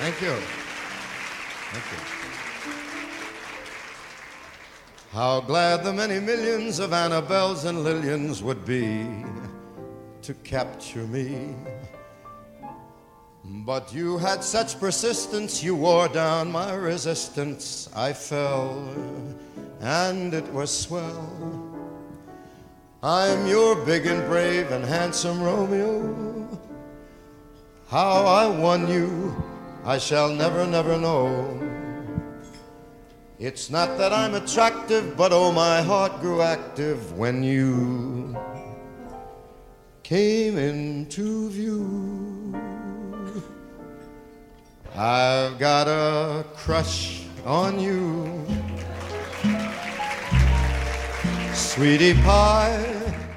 Thank you. Thank you. How glad the many millions of Annabelles and Lillians would be to capture me. But you had such persistence, you wore down my resistance. I fell, and it was swell. I'm your big and brave and handsome Romeo. How I won you, I shall never, never know. It's not that I'm attractive, but oh, my heart grew active when you came into view. I've got a crush on you, sweetie pie.